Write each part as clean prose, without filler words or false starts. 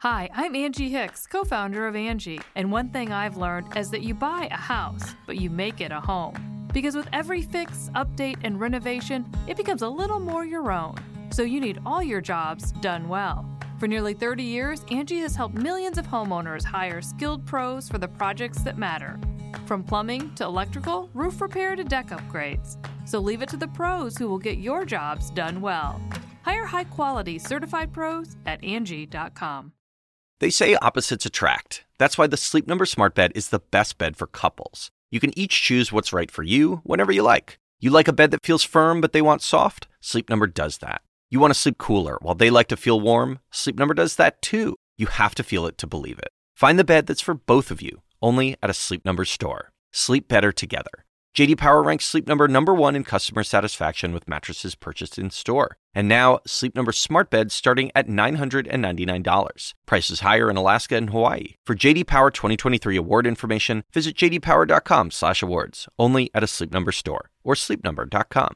Hi, I'm Angie Hicks, co-founder of Angie, and one thing I've learned is that you buy a house, but you make it a home. Because with every fix, update, and renovation, it becomes a little more your own. So you need all your jobs done well. For nearly 30 years, Angie has helped millions of homeowners hire skilled pros for the projects that matter. From plumbing to electrical, roof repair to deck upgrades. So leave it to the pros who will get your jobs done well. Hire high-quality certified pros at Angie.com. They say opposites attract. That's why the Sleep Number Smart Bed is the best bed for couples. You can each choose what's right for you whenever you like. You like a bed that feels firm but they want soft? Sleep Number does that. You want to sleep cooler while they like to feel warm? Sleep Number does that too. You have to feel it to believe it. Find the bed that's for both of you, only at a Sleep Number store. Sleep better together. J.D. Power ranks Sleep Number number 1 in customer satisfaction with mattresses purchased in store. And now, Sleep Number smart beds starting at $999. Prices higher in Alaska and Hawaii. For J.D. Power 2023 award information, visit jdpower.com/awards. Only at a Sleep Number store or sleepnumber.com.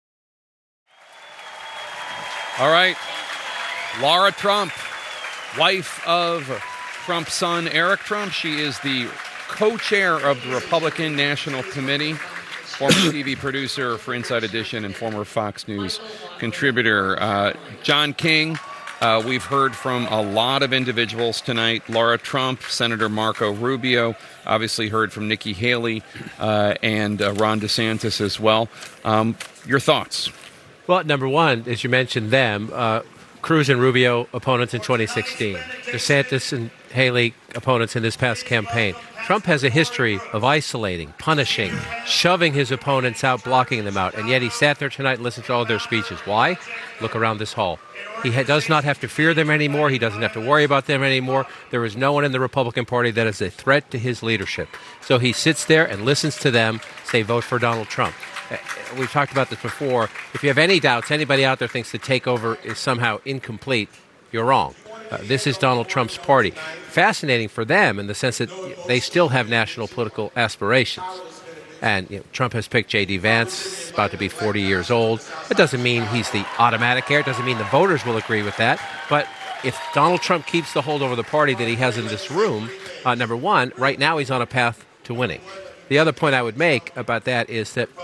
All right. Laura Trump, wife of Trump's son, Eric Trump. She is the co-chair of the Republican National Committee, former TV producer for Inside Edition and former Fox News contributor. John King, we've heard from a lot of individuals tonight. Laura Trump, Senator Marco Rubio, obviously heard from Nikki Haley and Ron DeSantis as well. Your thoughts? Well, number one, as you mentioned them, Cruz and Rubio opponents in 2016, DeSantis and Haley opponents in this past campaign. Trump has a history of isolating, punishing, shoving his opponents out, blocking them out, and yet he sat there tonight and listened to all their speeches. Why? Look around this hall. He does not have to fear them anymore. He doesn't have to worry about them anymore. There is no one in the Republican Party that is a threat to his leadership. So he sits there and listens to them say, vote for Donald Trump. We've talked about this before. If you have any doubts, anybody out there thinks the takeover is somehow incomplete, you're wrong. This is Donald Trump's party. Fascinating for them in the sense that they still have national political aspirations. And Trump has picked J.D. Vance, about to be 40 years old. It doesn't mean he's the automatic heir. It doesn't mean the voters will agree with that. But if Donald Trump keeps the hold over the party that he has in this room, number one, right now he's on a path to winning. The other point I would make about that is that,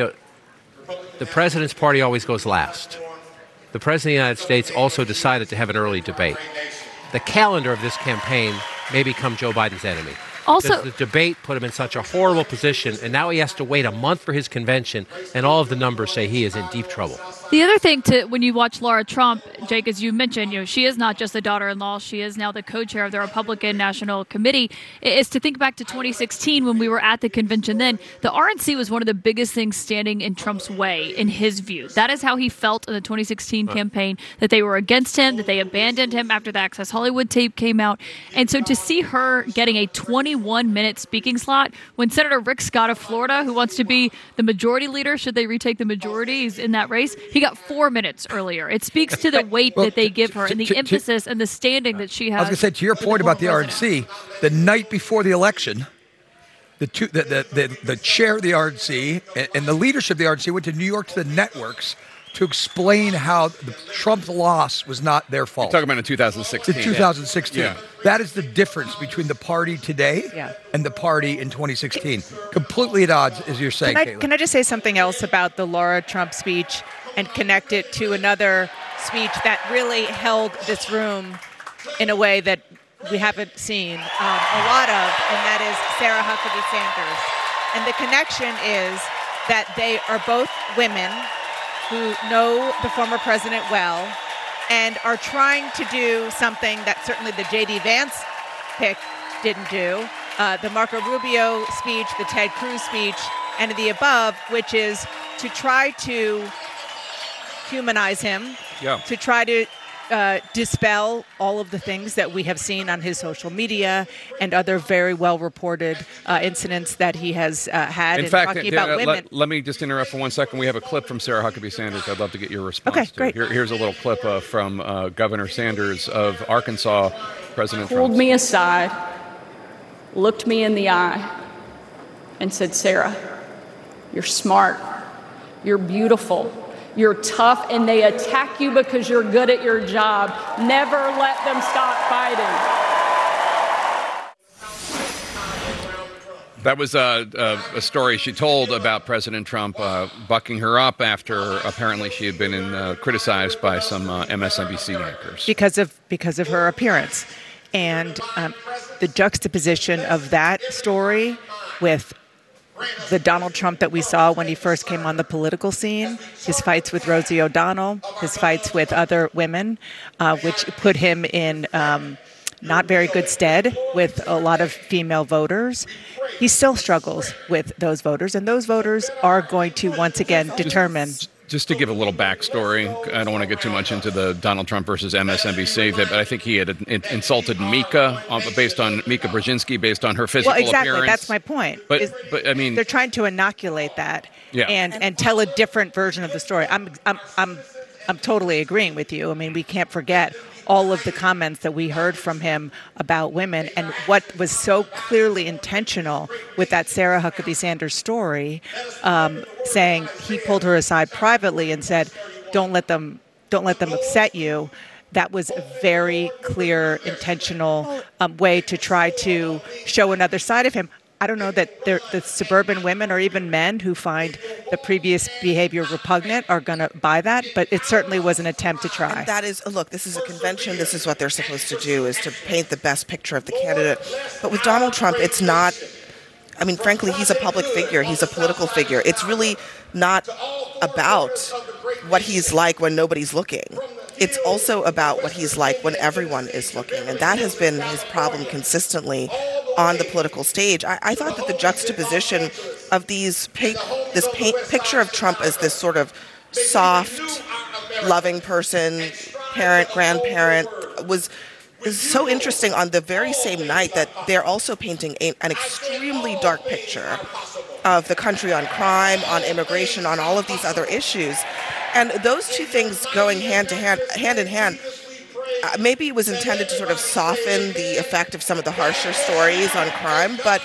the president's party always goes last. The president of the United States also decided to have an early debate. The calendar of this campaign may become Joe Biden's enemy. Also, the debate put him in such a horrible position, and now he has to wait a month for his convention, and all of the numbers say he is in deep trouble. The other thing when you watch Laura Trump, Jake, as you mentioned, she is not just the daughter-in-law, she is now the co-chair of the Republican National Committee, is to think back to 2016 when we were at the convention then. The RNC was one of the biggest things standing in Trump's way, in his view. That is how he felt in the 2016 campaign, that they were against him, that they abandoned him after the Access Hollywood tape came out. And so to see her getting a 21-minute speaking slot when Senator Rick Scott of Florida, who wants to be the majority leader, should they retake the majority, he's in that race, he got 4 minutes earlier. It speaks to the weight that they give her and the emphasis and the standing that she has. I was going to say, to your point about the RNC, the night before the election, the chair of the RNC and the leadership of the RNC went to New York to the networks to explain how the Trump loss was not their fault. You're talking about in 2016. The 2016. Yeah. That is the difference between the party today and the party in 2016. Completely at odds, as you're saying, Caitlin. Can I just say something else about the Laura Trump speech and connect it to another speech that really held this room in a way that we haven't seen a lot of, and that is Sarah Huckabee Sanders. And the connection is that they are both women who know the former president well and are trying to do something that certainly the J.D. Vance pick didn't do, the Marco Rubio speech, the Ted Cruz speech, and the above, which is to try to humanize him, to try to dispel all of the things that we have seen on his social media and other very well-reported incidents that he has had. In fact, talking about women. Let me just interrupt for 1 second. We have a clip from Sarah Huckabee Sanders I'd love to get your response to. Great. Here's a little clip from Governor Sanders of Arkansas, President Trump. Pulled me aside, looked me in the eye, and said, Sarah, you're smart, you're beautiful, you're tough, and they attack you because you're good at your job. Never let them stop fighting. That was a story she told about President Trump bucking her up after apparently she had been criticized by some MSNBC anchors because of her appearance, and the juxtaposition of that story with the Donald Trump that we saw when he first came on the political scene, his fights with Rosie O'Donnell, his fights with other women, which put him in not very good stead with a lot of female voters. He still struggles with those voters, and those voters are going to once again determine. Just to give a little backstory, I don't want to get too much into the Donald Trump versus MSNBC, but I think he had insulted Mika Brzezinski based on her physical appearance. Well, exactly. That's my point. But I mean, they're trying to inoculate that yeah. and tell a different version of the story. I'm totally agreeing with you. I mean, we can't forget all of the comments that we heard from him about women and what was so clearly intentional with that Sarah Huckabee Sanders story, saying he pulled her aside privately and said, don't let them upset you. That was a very clear, intentional way to try to show another side of him. I don't know that the suburban women or even men who find the previous behavior repugnant are going to buy that, but it certainly was an attempt to try. And that is, look, this is a convention. This is what they're supposed to do, is to paint the best picture of the candidate. But with Donald Trump, it's not, I mean, frankly, he's a public figure. He's a political figure. It's really not about what he's like when nobody's looking. It's also about what he's like when everyone is looking. And that has been his problem consistently on the political stage. I thought that the juxtaposition of this picture of Trump as this sort of soft, loving person, parent, grandparent, is so interesting on the very same night that they're also painting an extremely dark picture of the country on crime, on immigration, on all of these other issues. And those two things going hand in hand, maybe it was intended to sort of soften the effect of some of the harsher stories on crime, but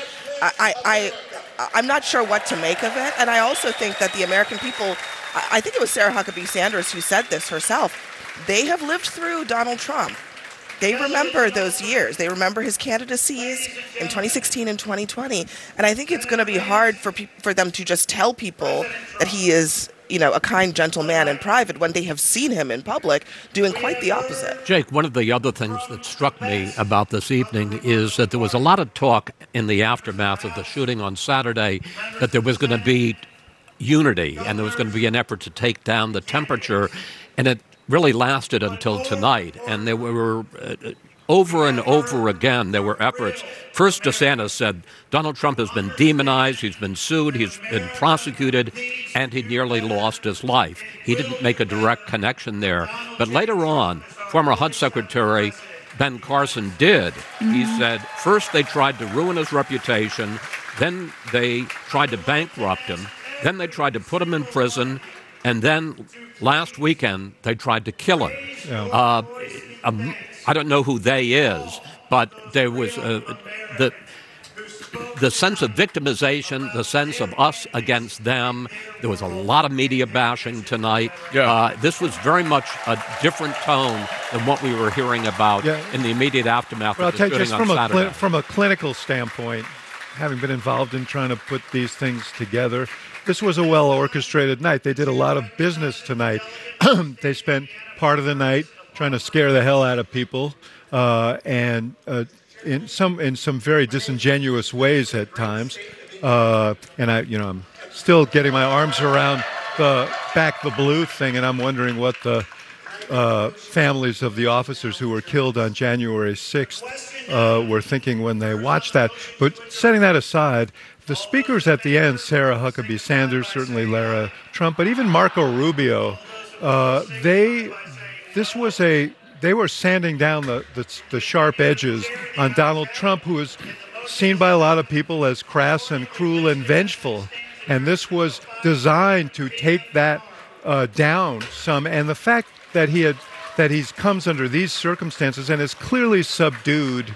I'm not sure what to make of it. And I also think that the American people, I think it was Sarah Huckabee Sanders who said this herself, they have lived through Donald Trump. They remember those years. They remember his candidacies in 2016 and 2020. And I think it's going to be hard for them to just tell people that he is, a kind, gentle man in private when they have seen him in public doing quite the opposite. Jake, one of the other things that struck me about this evening is that there was a lot of talk in the aftermath of the shooting on Saturday that there was going to be unity and there was going to be an effort to take down the temperature. And it really lasted until tonight. And there were over and over again, there were efforts. First, DeSantis said Donald Trump has been demonized, he's been sued, he's been prosecuted, and he nearly lost his life. He didn't make a direct connection there. But later on, former HUD Secretary Ben Carson did. Mm-hmm. He said, first they tried to ruin his reputation, then they tried to bankrupt him, then they tried to put him in prison, and then last weekend they tried to kill him. Yeah. I don't know who they is, but there was the sense of victimization, the sense of us against them. There was a lot of media bashing tonight. Yeah. This was very much a different tone than what we were hearing about in the immediate aftermath of the shooting on Saturday. From a clinical standpoint, having been involved in trying to put these things together, this was a well-orchestrated night. They did a lot of business tonight. They spent part of the night trying to scare the hell out of people, and in some very disingenuous ways at times. And I'm still getting my arms around the Back the Blue thing, and I'm wondering what the families of the officers who were killed on January 6th were thinking when they watched that. But setting that aside, the speakers at the end, Sarah Huckabee Sanders, certainly Lara Trump, but even Marco Rubio, they were sanding down the sharp edges on Donald Trump, who is seen by a lot of people as crass and cruel and vengeful. And this was designed to take that down some. And the fact that he comes under these circumstances and is clearly subdued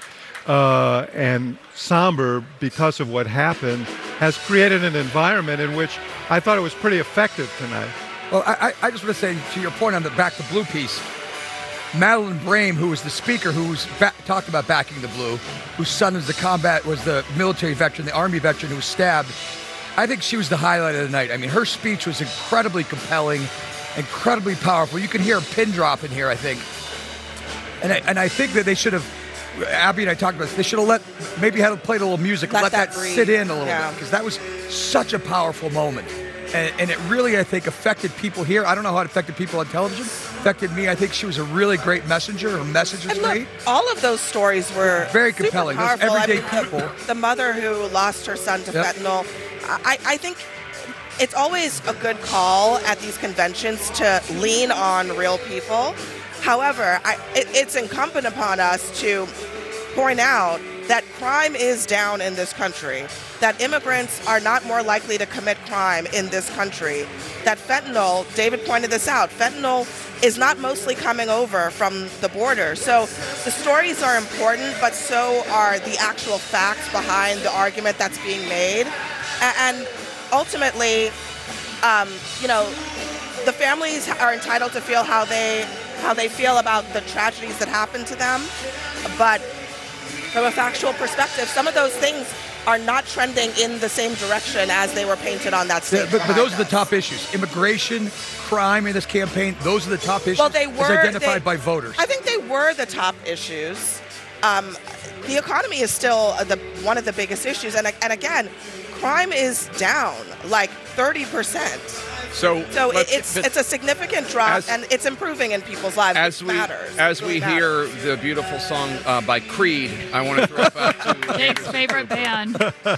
and somber because of what happened has created an environment in which I thought it was pretty effective tonight. Well, I just want to say, to your point on the Back the Blue piece, Madeline Brame, who was the speaker, who was talked about backing the blue, whose son was the military veteran, the Army veteran who was stabbed. I think she was the highlight of the night. I mean, her speech was incredibly compelling, incredibly powerful. You can hear a pin drop in here, I think. And I think that they should have, Abby and I talked about this, they should have played a little music, let that sit in a little bit, because that was such a powerful moment. And it really, I think, affected people here. I don't know how it affected people on television. Affected me. I think she was a really great messenger. Her message was great. All of those stories were very compelling. Those everyday people. The mother who lost her son to fentanyl. I think it's always a good call at these conventions to lean on real people. However, it's incumbent upon us to point out that crime is down in this country, that immigrants are not more likely to commit crime in this country, that fentanyl, David pointed this out, fentanyl is not mostly coming over from the border. So the stories are important, but so are the actual facts behind the argument that's being made. And ultimately, the families are entitled to feel how they feel about the tragedies that happened to them, but from a factual perspective, some of those things are not trending in the same direction as they were painted on that stage. But those are the top issues. Immigration, crime in this campaign, those are the top issues as identified by voters. I think they were the top issues. The economy is still one of the biggest issues. And again, crime is down like 30%. So it's a significant drop, and it's improving in people's lives. As we hear the beautiful song by Creed, I want to throw it back to Jake's favorite band.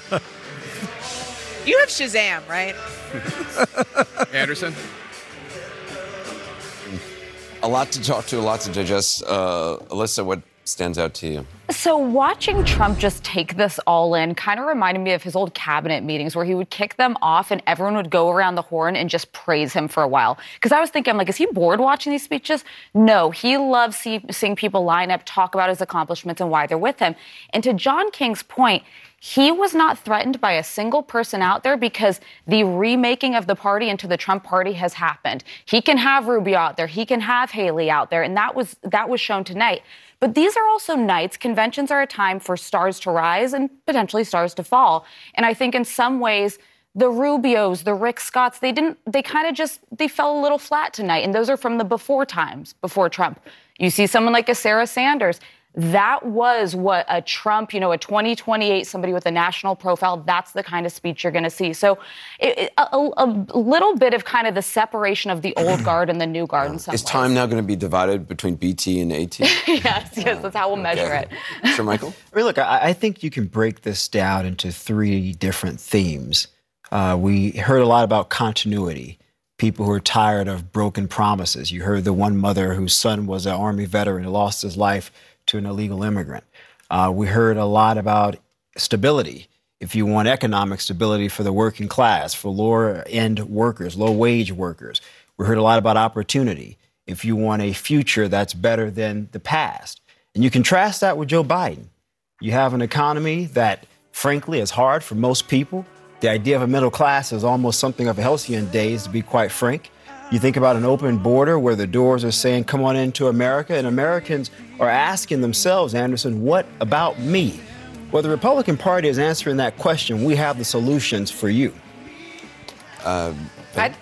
You have Shazam, right? Anderson? A lot to talk to, a lot to digest. Alyssa, what stands out to you? So watching Trump just take this all in kind of reminded me of his old cabinet meetings where he would kick them off and everyone would go around the horn and just praise him for a while. Because I was thinking, is he bored watching these speeches? No, he loves seeing people line up, talk about his accomplishments and why they're with him. And to John King's point, he was not threatened by a single person out there because the remaking of the party into the Trump party has happened. He can have Rubio out there. He can have Haley out there. And that was shown tonight. But these are also nights. Conventions are a time for stars to rise and potentially stars to fall. And I think in some ways, the Rubios, the Rick Scotts, they fell a little flat tonight. And those are from the before times, before Trump. You see someone like a Sarah Sanders. That was what a Trump, a 2028, somebody with a national profile, that's the kind of speech you're going to see. So a little bit of kind of the separation of the old guard and the new guard in some ways. Is time now going to be divided between BT and AT? Yes, that's how we'll measure it. Sure, Michael? Look, I think you can break this down into three different themes. We heard a lot about continuity. People who are tired of broken promises. You heard the one mother whose son was an Army veteran who lost his life to an illegal immigrant. We heard a lot about stability. If you want economic stability for the working class, for lower-end workers, low-wage workers. We heard a lot about opportunity. If you want a future that's better than the past. And you contrast that with Joe Biden. You have an economy that, frankly, is hard for most people. The idea of a middle class is almost something of a halcyon days, to be quite frank. You think about an open border where the doors are saying, come on into America, and Americans are asking themselves, Anderson, what about me? Well, the Republican Party is answering that question. We have the solutions for you. I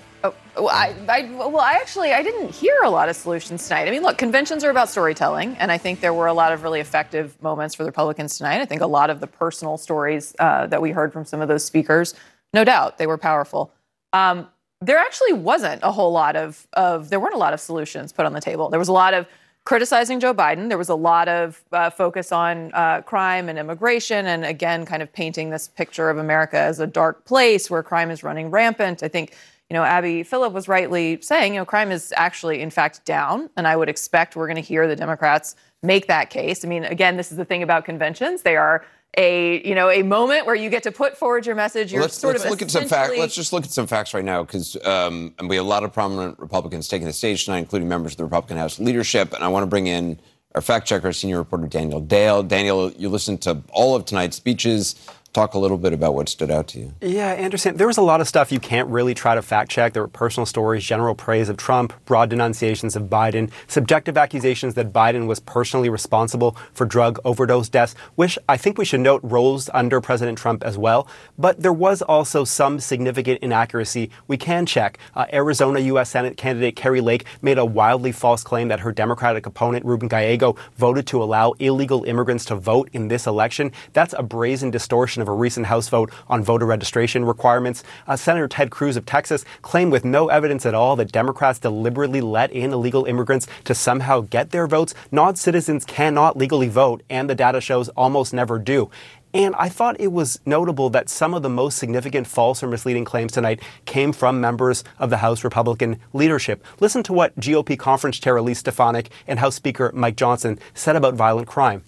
didn't hear a lot of solutions tonight. I mean, look, conventions are about storytelling, and I think there were a lot of really effective moments for the Republicans tonight. I think a lot of the personal stories that we heard from some of those speakers, no doubt, they were powerful. There actually wasn't a whole lot there weren't a lot of solutions put on the table. There was a lot of criticizing Joe Biden. There was a lot of focus on crime and immigration, and again, kind of painting this picture of America as a dark place where crime is running rampant. I think, Abby Phillip was rightly saying, crime is actually, in fact, down, and I would expect we're going to hear the Democrats make that case. I mean, again, this is the thing about conventions. They are a moment where you get to put forward your message. Let's look at some facts. Let's just look at some facts right now, because and we have a lot of prominent Republicans taking the stage tonight, including members of the Republican House leadership. And I want to bring in our fact checker, senior reporter Daniel Dale. Daniel, you listened to all of tonight's speeches, talk a little bit about what stood out to you. Yeah, Anderson, there was a lot of stuff you can't really try to fact check. There were personal stories, general praise of Trump, broad denunciations of Biden, subjective accusations that Biden was personally responsible for drug overdose deaths, which I think we should note rose under President Trump as well. But there was also some significant inaccuracy we can check. Arizona U.S. Senate candidate Kari Lake made a wildly false claim that her Democratic opponent, Ruben Gallego, voted to allow illegal immigrants to vote in this election. That's a brazen distortion of a recent House vote on voter registration requirements. Senator Ted Cruz of Texas claimed with no evidence at all that Democrats deliberately let in illegal immigrants to somehow get their votes. Non-citizens cannot legally vote, and the data shows almost never do. And I thought it was notable that some of the most significant false or misleading claims tonight came from members of the House Republican leadership. Listen to what GOP Conference Chair Elise Stefanik and House Speaker Mike Johnson said about violent crime.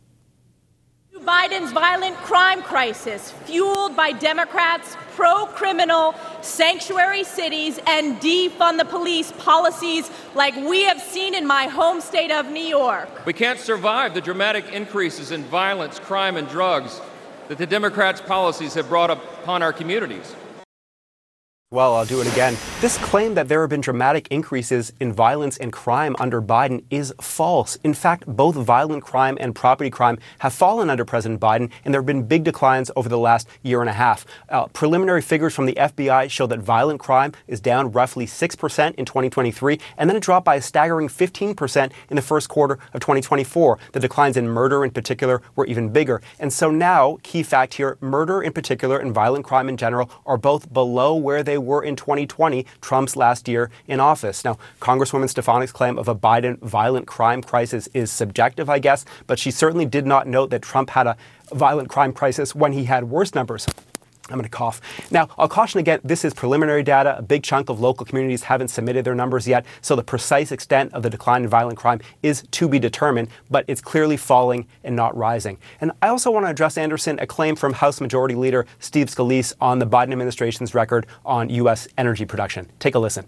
Biden's violent crime crisis, fueled by Democrats' pro-criminal sanctuary cities and defund the police policies like we have seen in my home state of New York. We can't survive the dramatic increases in violence, crime, and drugs that the Democrats' policies have brought upon our communities. Well, I'll do it again. This claim that there have been dramatic increases in violence and crime under Biden is false. In fact, both violent crime and property crime have fallen under President Biden, and there have been big declines over the last year and a half. Preliminary figures from the FBI show that violent crime is down roughly 6% in 2023, and then it dropped by a staggering 15% in the first quarter of 2024. The declines in murder in particular were even bigger. And so now, key fact here, murder in particular and violent crime in general are both below where they were in 2020, Trump's last year in office. Now, Congresswoman Stefanik's claim of a Biden violent crime crisis is subjective, I guess, but she certainly did not note that Trump had a violent crime crisis when he had worse numbers. I'm going to cough. Now, I'll caution again, this is preliminary data. A big chunk of local communities haven't submitted their numbers yet, so the precise extent of the decline in violent crime is to be determined, but it's clearly falling and not rising. And I also want to address, Anderson, a claim from House Majority Leader Steve Scalise on the Biden administration's record on U.S. energy production. Take a listen.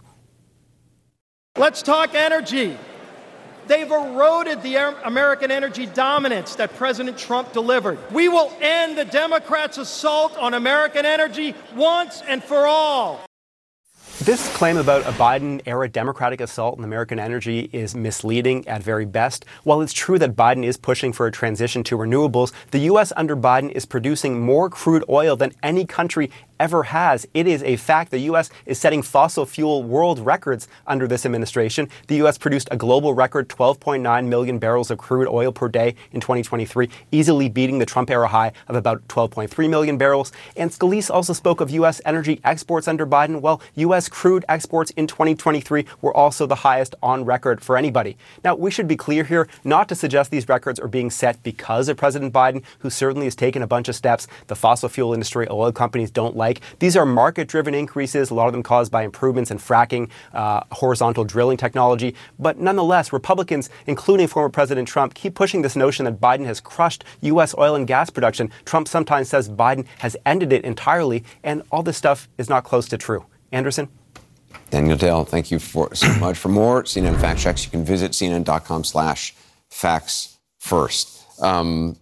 Let's talk energy. They've eroded the American energy dominance that President Trump delivered. We will end the Democrats' assault on American energy once and for all. This claim about a Biden-era Democratic assault on American energy is misleading at very best. While it's true that Biden is pushing for a transition to renewables, the U.S. under Biden is producing more crude oil than any country ever has. It is a fact. The U.S. is setting fossil fuel world records under this administration. The U.S. produced a global record 12.9 million barrels of crude oil per day in 2023, easily beating the Trump-era high of about 12.3 million barrels. And Scalise also spoke of U.S. energy exports under Biden. Well, U.S. crude exports in 2023 were also the highest on record for anybody. Now, we should be clear here not to suggest these records are being set because of President Biden, who certainly has taken a bunch of steps the fossil fuel industry, oil companies don't like. These are market-driven increases, a lot of them caused by improvements in fracking, horizontal drilling technology. But nonetheless, Republicans, including former President Trump, keep pushing this notion that Biden has crushed U.S. oil and gas production. Trump sometimes says Biden has ended it entirely, and all this stuff is not close to true. Anderson? Daniel Dale, thank you so much. For more CNN fact checks, you can visit CNN.com/facts first. Ben?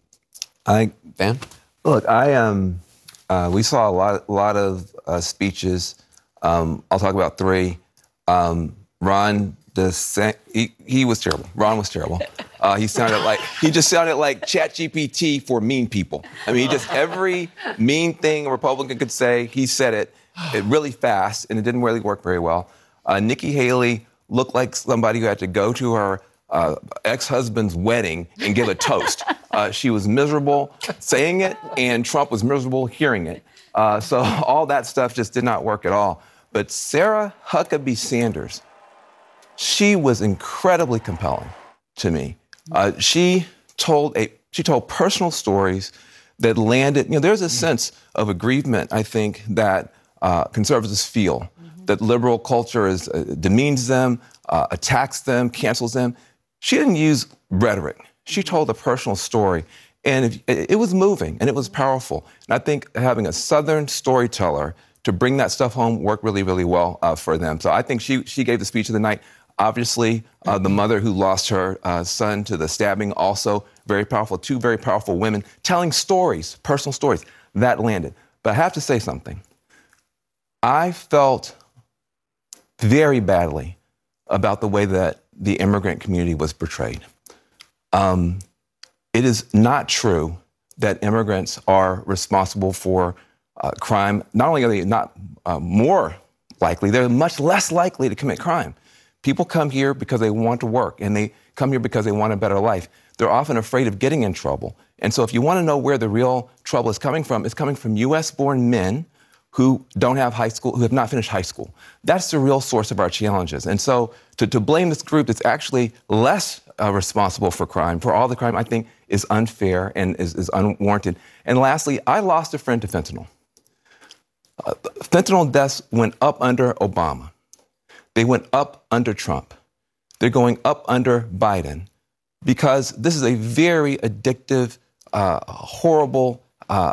Look, we saw a lot of speeches. I'll talk about three. Ron he was terrible. Ron was terrible. He just sounded like ChatGPT for mean people. I mean, every mean thing a Republican could say, he said it really fast, and it didn't really work very well. Nikki Haley looked like somebody who had to go to her ex-husband's wedding and give a toast. She was miserable saying it, and Trump was miserable hearing it. So all that stuff just did not work at all. But Sarah Huckabee Sanders, she was incredibly compelling to me. She told personal stories that landed. There's a sense of aggrievement, I think, that conservatives feel, that liberal culture demeans them, attacks them, cancels them. She didn't use rhetoric. She told a personal story, and it was moving, and it was powerful. And I think having a Southern storyteller to bring that stuff home worked really, really well for them. So I think she gave the speech of the night. Obviously, the mother who lost her son to the stabbing, also very powerful. Two very powerful women telling stories, personal stories. that landed. But I have to say something. I felt very badly about the way that the immigrant community was portrayed. It is not true that immigrants are responsible for crime. Not only are they not more likely, they're much less likely to commit crime. People come here because they want to work, and they come here because they want a better life. They're often afraid of getting in trouble. And so if you want to know where the real trouble is coming from, it's coming from U.S.-born men who don't have high school, who have not finished high school. That's the real source of our challenges. And so to blame this group that's actually less responsible for crime, for all the crime, I think is unfair and is unwarranted. And lastly, I lost a friend to fentanyl. Fentanyl deaths went up under Obama. They went up under Trump. They're going up under Biden because this is a very addictive, horrible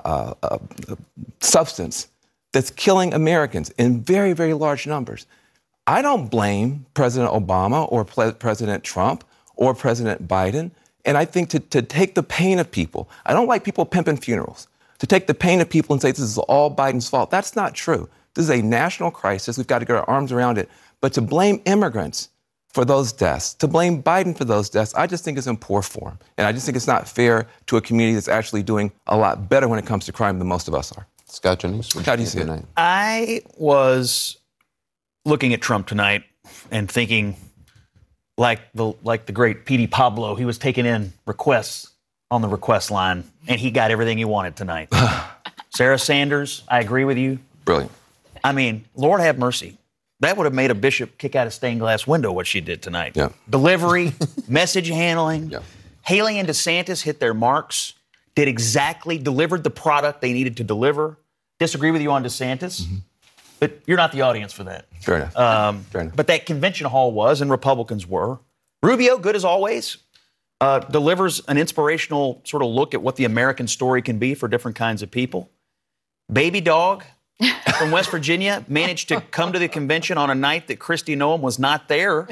substance that's killing Americans in very, very large numbers. I don't blame President Obama or President Trump or President Biden. And I think to take the pain of people, I don't like people pimping funerals, to take the pain of people and say this is all Biden's fault. That's not true. This is a national crisis. We've got to get our arms around it. But to blame immigrants for those deaths, to blame Biden for those deaths, I just think is in poor form. And I just think it's not fair to a community that's actually doing a lot better when it comes to crime than most of us are. Scott Jennings, how do you see it? I was looking at Trump tonight and thinking, like the great P.D. Pablo, he was taking in requests on the request line, and he got everything he wanted tonight. Sarah Sanders, I agree with you. Brilliant. I mean, Lord have mercy. That would have made a bishop kick out a stained glass window, what she did tonight. Yeah. Delivery, message handling. Yeah. Haley and DeSantis hit their marks, delivered the product they needed to deliver. Disagree with you on DeSantis, but you're not the audience for that. Fair enough. Fair enough. But that convention hall was, and Republicans were. Rubio, good as always, delivers an inspirational sort of look at what the American story can be for different kinds of people. Baby Dog from West Virginia managed to come to the convention on a night that Kristi Noem was not there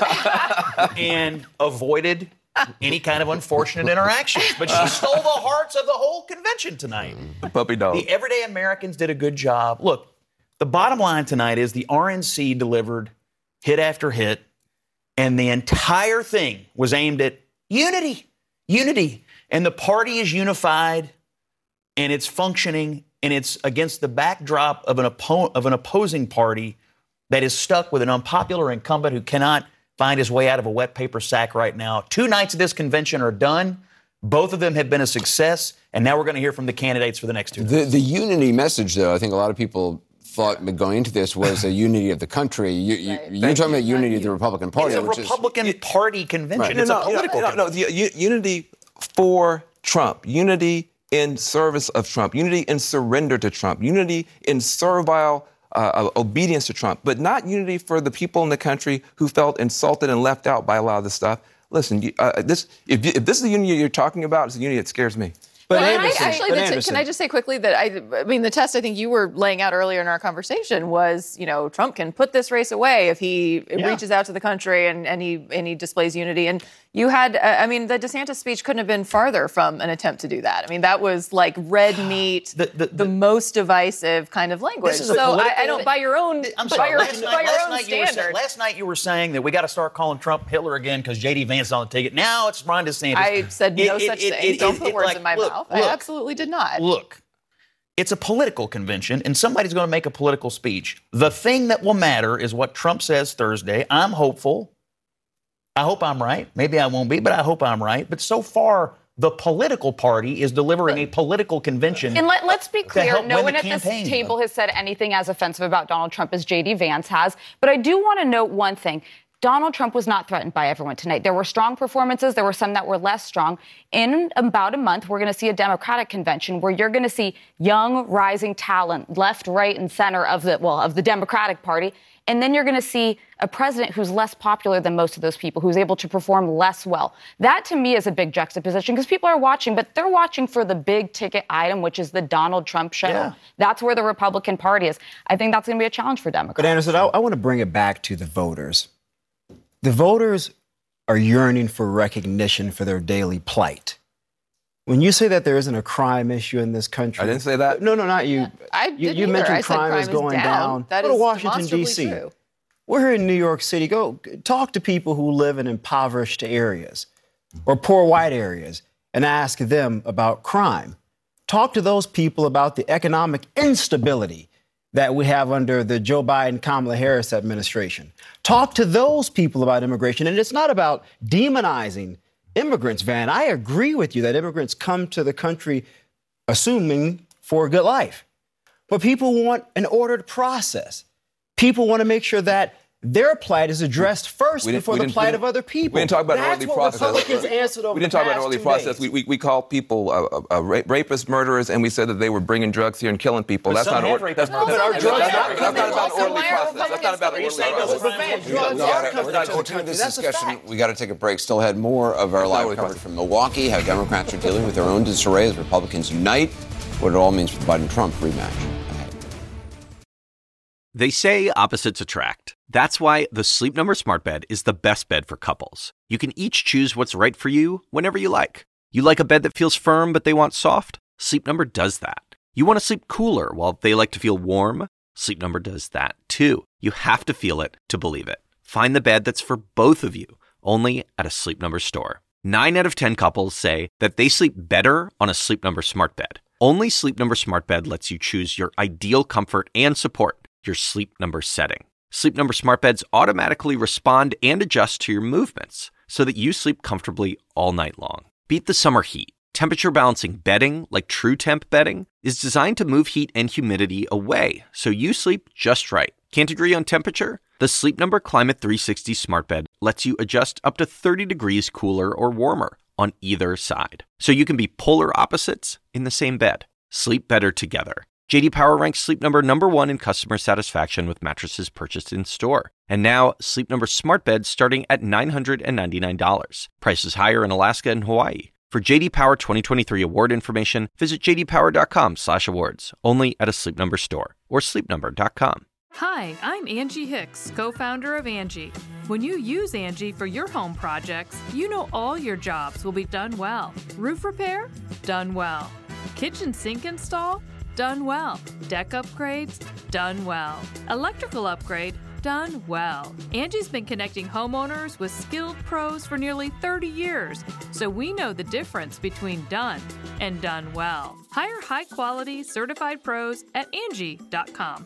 and avoided any kind of unfortunate interactions. But she stole the hearts of the whole convention tonight. Puppy dog. The everyday Americans did a good job. Look, the bottom line tonight is the RNC delivered hit after hit, and the entire thing was aimed at unity. Unity. And the party is unified, and it's functioning, and it's against the backdrop of an opposing party that is stuck with an unpopular incumbent who cannot find his way out of a wet paper sack right now. 2 nights of this convention are done. Both of them have been a success, and now we're going to hear from the candidates for the next 2 nights. The unity message, though, I think a lot of people thought going into this was a unity of the country. You're talking about unity of the Republican Party. It's a Republican Party convention. Right. It's a political convention. Unity for Trump. Unity in service of Trump. Unity in surrender to Trump. Unity in servile obedience to Trump. But not unity for the people in the country who felt insulted and left out by a lot of this stuff. Listen, if this is the unity you're talking about, it's a unity that scares me. But can I just say quickly that I mean, the test I think you were laying out earlier in our conversation was, Trump can put this race away if he reaches out to the country and he displays unity. And you had, the DeSantis speech couldn't have been farther from an attempt to do that. I mean, that was like red meat, the most divisive kind of language. So I don't, by your own standard. Last night you were saying that we got to start calling Trump Hitler again because J.D. Vance is on the ticket. Now it's Ron DeSantis. I said no such thing. Don't put words in my mouth. I absolutely did not. Look, it's a political convention, and somebody's going to make a political speech. The thing that will matter is what Trump says Thursday. I'm hopeful. I hope I'm right. Maybe I won't be, but I hope I'm right. But so far, the political party is delivering a political convention. And let's be clear, no one at this table has said anything as offensive about Donald Trump as J.D. Vance has. But I do want to note one thing. Donald Trump was not threatened by everyone tonight. There were strong performances. There were some that were less strong. In about a month, we're going to see a Democratic convention where you're going to see young, rising talent, left, right, and center of the Democratic Party. And then you're going to see a president who's less popular than most of those people, who's able to perform less well. That, to me, is a big juxtaposition because people are watching, but they're watching for the big ticket item, which is the Donald Trump show. Yeah. That's where the Republican Party is. I think that's going to be a challenge for Democrats. But Anderson, I want to bring it back to the voters. The voters are yearning for recognition for their daily plight. When you say that there isn't a crime issue in this country, I didn't say that. No, not you. I didn't You either. mentioned I said crime is going down. That Go to is Washington, demonstrably D.C. true. We're here in New York City. Go talk to people who live in impoverished areas or poor white areas and ask them about crime. Talk to those people about the economic instability that we have under the Joe Biden, Kamala Harris administration. Talk to those people about immigration. And it's not about demonizing immigrants, Van. I agree with you that immigrants come to the country assuming for a good life. But people want an ordered process. People want to make sure that their plight is addressed first before the plight of other people. We didn't talk about an orderly process. That's what Republicans answered over We didn't talk about an orderly process. We called people rapists, murderers, and we said that they were bringing drugs here and killing people. That's not an orderly process. That's not about an orderly process. That's not about an orderly process. We're going to continue this discussion. We got to take a break. Still ahead, more of our live coverage from Milwaukee, how Democrats are dealing with their own disarray as Republicans unite, what it all means for the Biden-Trump rematch. They say opposites attract. That's why the Sleep Number Smart Bed is the best bed for couples. You can each choose what's right for you whenever you like. You like a bed that feels firm but they want soft? Sleep Number does that. You want to sleep cooler while they like to feel warm? Sleep Number does that too. You have to feel it to believe it. Find the bed that's for both of you, only at a Sleep Number store. 9 out of 10 couples say that they sleep better on a Sleep Number Smart Bed. Only Sleep Number Smart Bed lets you choose your ideal comfort and support, your Sleep Number setting. Sleep Number Smart Beds automatically respond and adjust to your movements so that you sleep comfortably all night long. Beat the summer heat. Temperature balancing bedding, like True Temp bedding, is designed to move heat and humidity away so you sleep just right. Can't agree on temperature? The Sleep Number Climate 360 Smart Bed lets you adjust up to 30 degrees cooler or warmer on either side, so you can be polar opposites in the same bed. Sleep better together. J.D. Power ranks Sleep Number #1 in customer satisfaction with mattresses purchased in store. And now, Sleep Number Smart Beds starting at $999. Prices higher in Alaska and Hawaii. For J.D. Power 2023 award information, visit jdpower.com/awards. Only at a Sleep Number store or sleepnumber.com. Hi, I'm Angie Hicks, co-founder of Angie. When you use Angie for your home projects, you know all your jobs will be done well. Roof repair? Done well. Kitchen sink install? Done well. Deck upgrades? Done well. Electrical upgrade? Done well. Angie's been connecting homeowners with skilled pros for nearly 30 years, so we know the difference between done and done well. Hire high-quality, certified pros at Angie.com.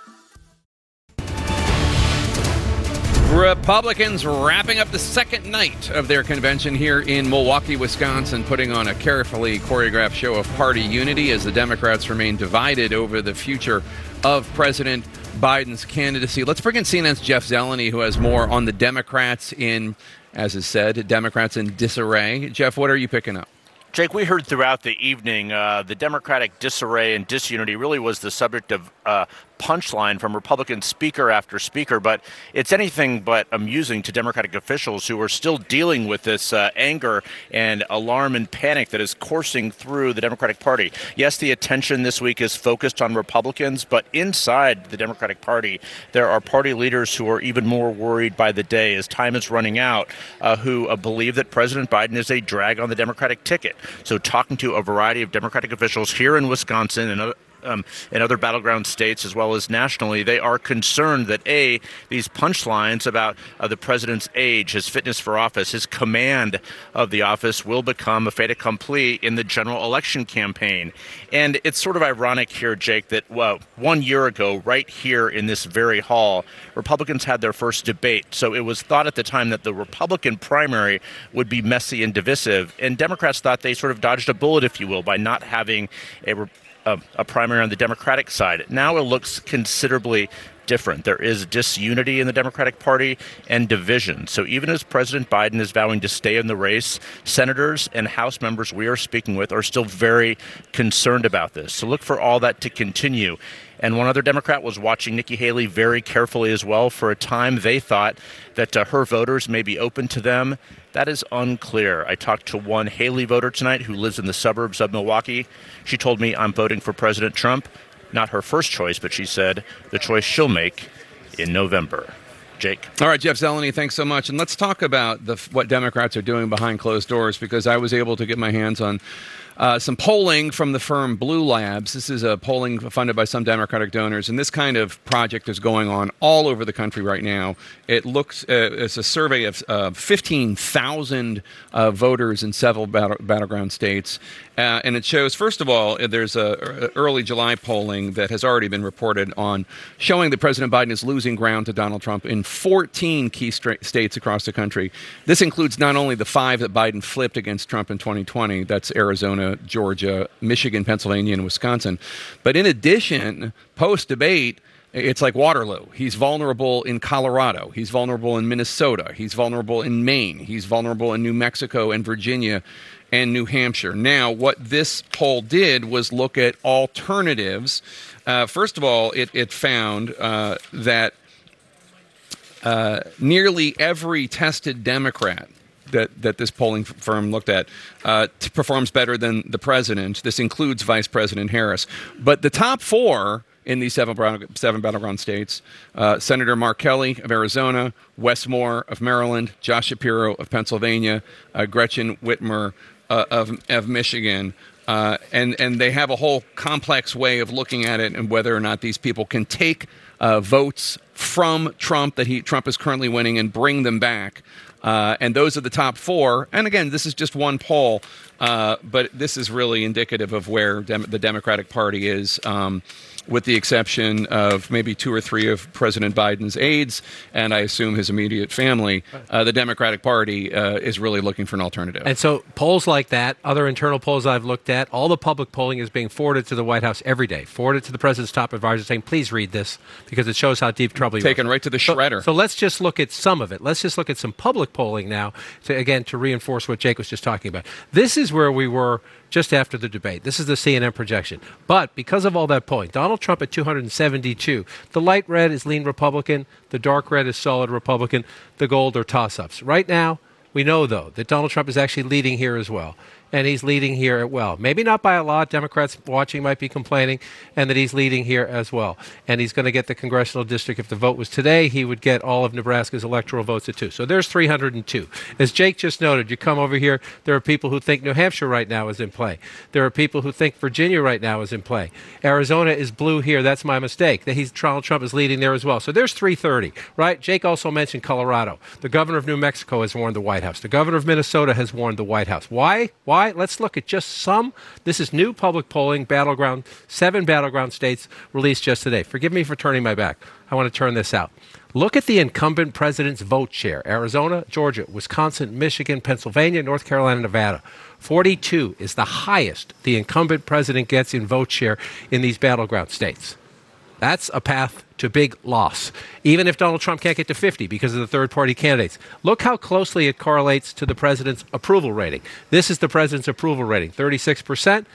Republicans wrapping up the second night of their convention here in Milwaukee, Wisconsin, putting on a carefully choreographed show of party unity as the Democrats remain divided over the future of President Biden's candidacy. Let's bring in CNN's Jeff Zeleny, who has more on the Democrats in, as is said, Democrats in disarray. Jeff, what are you picking up? Jake, we heard throughout the evening the Democratic disarray and disunity really was the subject of punchline from Republican speaker after speaker, but it's anything but amusing to Democratic officials who are still dealing with this anger and alarm and panic that is coursing through the Democratic Party. Yes, the attention this week is focused on Republicans, but inside the Democratic Party, there are party leaders who are even more worried by the day as time is running out, who believe that President Biden is a drag on the Democratic ticket. So talking to a variety of Democratic officials here in Wisconsin and in other battleground states as well as nationally, they are concerned that, A, these punchlines about the president's age, his fitness for office, his command of the office will become a fait accompli in the general election campaign. And it's sort of ironic here, Jake, that 1 year ago, right here in this very hall, Republicans had their first debate. So it was thought at the time that the Republican primary would be messy and divisive. And Democrats thought they sort of dodged a bullet, if you will, by not having a primary on the Democratic side. Now it looks considerably different. There is disunity in the Democratic Party and division. So even as President Biden is vowing to stay in the race, senators and House members we are speaking with are still very concerned about this. So look for all that to continue. And one other Democrat was watching Nikki Haley very carefully as well. For a time, they thought that her voters may be open to them. That is unclear. I talked to one Haley voter tonight who lives in the suburbs of Milwaukee. She told me, I'm voting for President Trump. Not her first choice, but she said the choice she'll make in November. Jake. All right, Jeff Zeleny, thanks so much. And let's talk about what Democrats are doing behind closed doors, because I was able to get my hands on some polling from the firm Blue Labs. This is a polling funded by some Democratic donors, and this kind of project is going on all over the country right now. It looks it's a survey of 15,000 voters in several battleground states, and it shows, first of all, there's a early July polling that has already been reported on showing that President Biden is losing ground to Donald Trump in 14 key states across the country. This includes not only the 5 that Biden flipped against Trump in 2020, that's Arizona, Georgia, Michigan, Pennsylvania, and Wisconsin. But in addition, post-debate, it's like Waterloo. He's vulnerable in Colorado. He's vulnerable in Minnesota. He's vulnerable in Maine. He's vulnerable in New Mexico and Virginia and New Hampshire. Now, what this poll did was look at alternatives. First of all, it found that nearly every tested Democrat that this polling firm looked at performs better than the president. This includes Vice President Harris. But the top 4 in these seven battleground states, Senator Mark Kelly of Arizona, Wes Moore of Maryland, Josh Shapiro of Pennsylvania, Gretchen Whitmer of Michigan, and they have a whole complex way of looking at it and whether or not these people can take votes from Trump that Trump is currently winning and bring them back. And those are the top 4. And again, this is just one poll, but this is really indicative of where the Democratic Party is, with the exception of maybe 2 or 3 of President Biden's aides, and I assume his immediate family. The Democratic Party is really looking for an alternative. And so polls like that, other internal polls I've looked at, all the public polling is being forwarded to the White House every day, forwarded to the president's top advisor saying, please read this, because it shows how deep trouble you're in. Taken right to the shredder. So let's just look at some of it. Let's just look at some public polling now, to reinforce what Jake was just talking about. This is where we were just after the debate. This is the CNN projection. But because of all that polling, Donald Trump at 272. The light red is lean Republican. The dark red is solid Republican. The gold are toss-ups. Right now, we know, though, that Donald Trump is actually leading here as well. And he's leading here well. Maybe not by a lot. Democrats watching might be complaining, and that he's leading here as well. And he's going to get the congressional district. If the vote was today, he would get all of Nebraska's electoral votes at 2. So there's 302. As Jake just noted, you come over here, there are people who think New Hampshire right now is in play. There are people who think Virginia right now is in play. Arizona is blue here. That's my mistake. Donald Trump is leading there as well. So there's 330, right? Jake also mentioned Colorado. The governor of New Mexico has warned the White House. The governor of Minnesota has warned the White House. Why? Let's look at just some. This is new public polling, 7 battleground states released just today. Forgive me for turning my back. I want to turn this out. Look at the incumbent president's vote share. Arizona, Georgia, Wisconsin, Michigan, Pennsylvania, North Carolina, Nevada. 42 is the highest the incumbent president gets in vote share in these battleground states. That's a path to big loss, even if Donald Trump can't get to 50 because of the third-party candidates. Look how closely it correlates to the president's approval rating. This is the president's approval rating, 36%,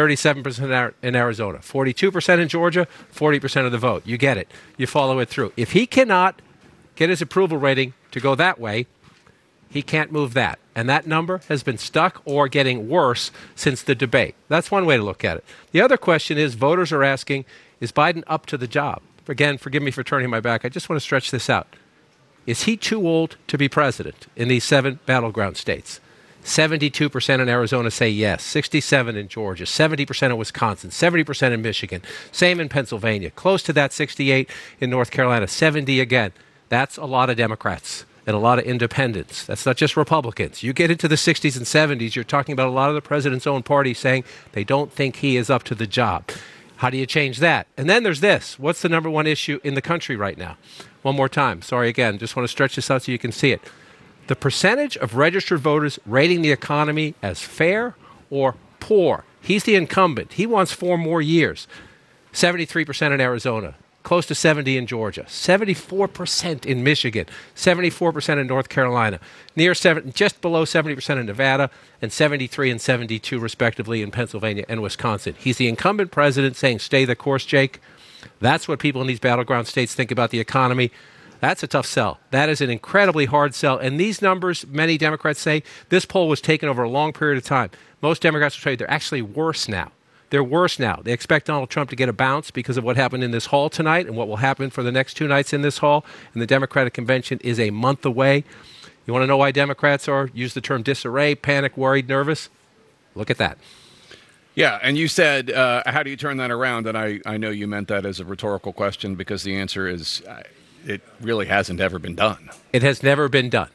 37% in Arizona, 42% in Georgia, 40% of the vote. You get it. You follow it through. If he cannot get his approval rating to go that way, he can't move that. And that number has been stuck or getting worse since the debate. That's one way to look at it. The other question is, voters are asking, is Biden up to the job? Again, forgive me for turning my back. I just want to stretch this out. Is he too old to be president in these 7 battleground states? 72% in Arizona say yes, 67% in Georgia, 70% in Wisconsin, 70% in Michigan, same in Pennsylvania, close to that 68% in North Carolina, 70% again. That's a lot of Democrats and a lot of independents. That's not just Republicans. You get into the 60s and 70s, you're talking about a lot of the president's own party saying they don't think he is up to the job. How do you change that? And then there's this. What's the number one issue in the country right now? One more time. Sorry again. Just want to stretch this out so you can see it. The percentage of registered voters rating the economy as fair or poor. He's the incumbent. He wants 4 more years. 73% in Arizona. Close to 70% in Georgia, 74% in Michigan, 74% in North Carolina, just below 70% in Nevada, and 73% and 72% respectively in Pennsylvania and Wisconsin. He's the incumbent president saying, stay the course, Jake. That's what people in these battleground states think about the economy. That's a tough sell. That is an incredibly hard sell. And these numbers, many Democrats say, this poll was taken over a long period of time. Most Democrats will tell you they're actually worse now. They're worse now. They expect Donald Trump to get a bounce because of what happened in this hall tonight and what will happen for the next 2 nights in this hall. And the Democratic convention is a month away. You want to know why Democrats use the term disarray, panic, worried, nervous? Look at that. Yeah, and you said, how do you turn that around? And I know you meant that as a rhetorical question because the answer is it really hasn't ever been done. It has never been done.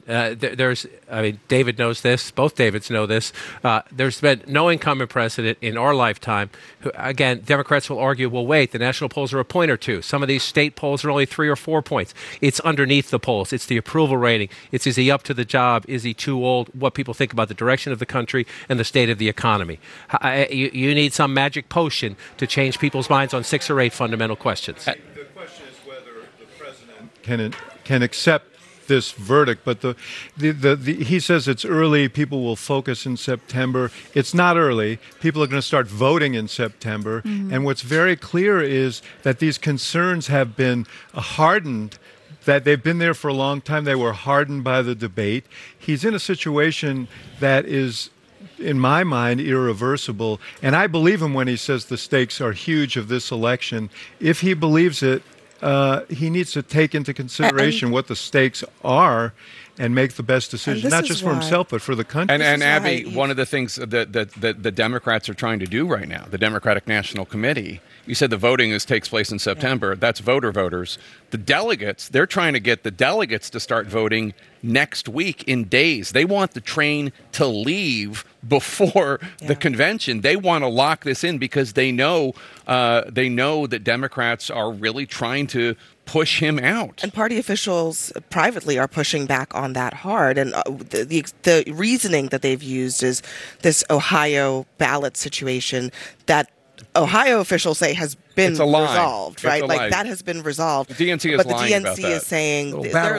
David knows this. Both Davids know this. There's been no incumbent president in our lifetime. Again, Democrats will argue, well, wait, the national polls are a point or two. Some of these state polls are only 3 or 4 points. It's underneath the polls. It's the approval rating. It's, is he up to the job? Is he too old? What people think about the direction of the country and the state of the economy. You need some magic potion to change people's minds on 6 or 8 fundamental questions. The question is whether the president can accept this verdict, but he says it's early. People will focus in September. It's not early. People are going to start voting in September. Mm-hmm. And what's very clear is that these concerns have been hardened, that they've been there for a long time. They were hardened by the debate. He's in a situation that is, in my mind, irreversible. And I believe him when he says the stakes are huge of this election. If he believes it, he needs to take into consideration what the stakes are and make the best decision, not just for himself, but for the country. And Abby, one of the things that the Democrats are trying to do right now, the Democratic National Committee, you said the voting takes place in September. Yeah. That's voters. The delegates, they're trying to get the delegates to start voting next week in days. They want the train to leave before the convention. They want to lock this in because they know that Democrats are really trying to push him out. And party officials privately are pushing back on that hard. And the reasoning that they've used is this Ohio ballot situation that Ohio officials say has been resolved, right? Like that has been resolved. The DNC is but the lying about DNC that. Is saying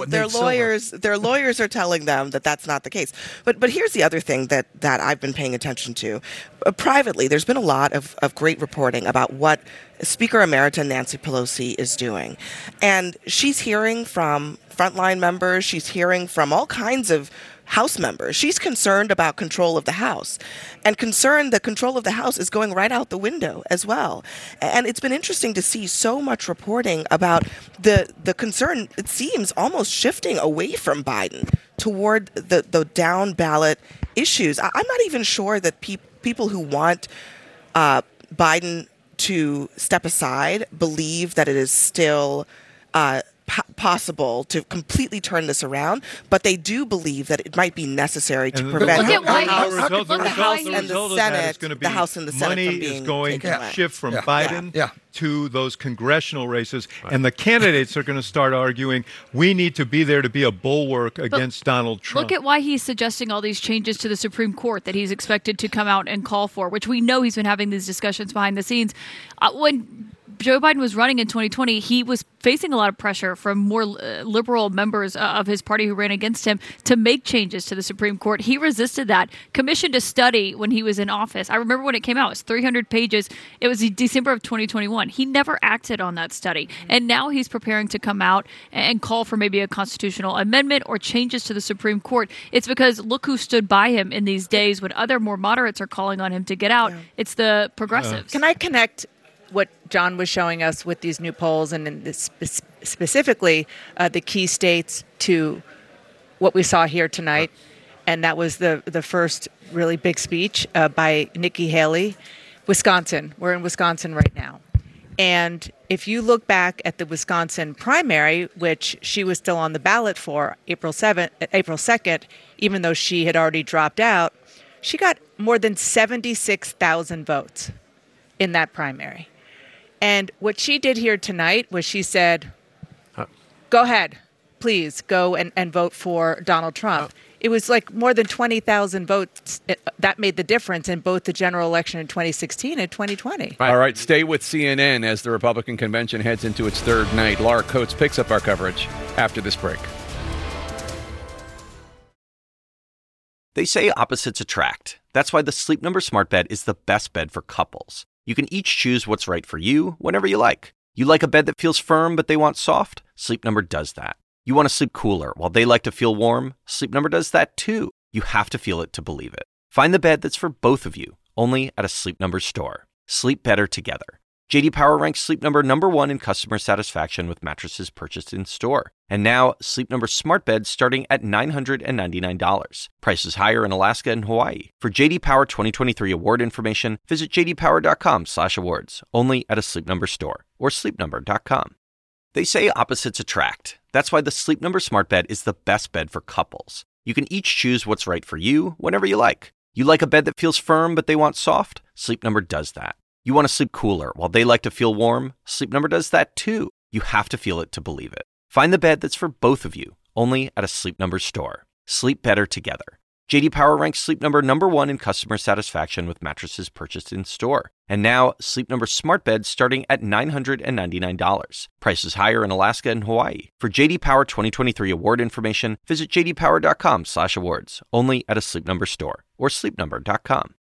their lawyers are telling them that that's not the case. But here's the other thing that I've been paying attention to. Privately, there's been a lot of great reporting about what Speaker Emerita Nancy Pelosi is doing. And she's hearing from frontline members. She's hearing from all kinds of House members. She's concerned about control of the House and concerned that control of the House is going right out the window as well. And it's been interesting to see so much reporting about the concern, it seems, almost shifting away from Biden toward the down ballot issues. I'm not even sure that people who want Biden to step aside believe that it is still possible to completely turn this around, but they do believe that it might be necessary to prevent the House and the Senate money from being is going to shift from Biden to those congressional races, and the candidates are going to start arguing, we need to be there to be a bulwark against Donald Trump. Look at why he's suggesting all these changes to the Supreme Court that he's expected to come out and call for, which we know he's been having these discussions behind the scenes. When Joe Biden was running in 2020, he was facing a lot of pressure from more liberal members of his party who ran against him to make changes to the Supreme Court. He resisted that, commissioned a study when he was in office. I remember when it came out, it was 300 pages. It was December of 2021. He never acted on that study. And now he's preparing to come out and call for maybe a constitutional amendment or changes to the Supreme Court. It's because look who stood by him in these days when other more moderates are calling on him to get out. It's the progressives. Can I connect what John was showing us with these new polls and in this specifically the key states to what we saw here tonight? And that was the first really big speech by Nikki Haley. Wisconsin. We're in Wisconsin right now. And if you look back at the Wisconsin primary, which she was still on the ballot for April 2nd, even though she had already dropped out, she got more than 76,000 votes in that primary. And what she did here tonight was she said, go ahead, please go and vote for Donald Trump. It was like more than 20,000 votes that made the difference in both the general election in 2016 and 2020. All right, stay with CNN as the Republican convention heads into its third night. Laura Coates picks up our coverage after this break. They say opposites attract. That's why the Sleep Number Smart Bed is the best bed for couples. You can each choose what's right for you whenever you like. You like a bed that feels firm but they want soft? Sleep Number does that. You want to sleep cooler while they like to feel warm? Sleep Number does that too. You have to feel it to believe it. Find the bed that's for both of you, only at a Sleep Number store. Sleep better together. JD Power ranks Sleep Number number 1 in customer satisfaction with mattresses purchased in-store. And now, Sleep Number smart beds starting at $999. Prices higher in Alaska and Hawaii. For JD Power 2023 award information, visit jdpower.com/awards. Only at a Sleep Number store or sleepnumber.com. They say opposites attract. That's why the Sleep Number smart bed is the best bed for couples. You can each choose what's right for you whenever you like. You like a bed that feels firm but they want soft? Sleep Number does that. You want to sleep cooler while they like to feel warm? Sleep Number does that too. You have to feel it to believe it. Find the bed that's for both of you, only at a Sleep Number store. Sleep better together. JD Power ranks Sleep Number number 1 in customer satisfaction with mattresses purchased in-store. And now, Sleep Number smart beds starting at $999. Prices higher in Alaska and Hawaii. For JD Power 2023 award information, visit jdpower.com/awards. Only at a Sleep Number store or sleepnumber.com.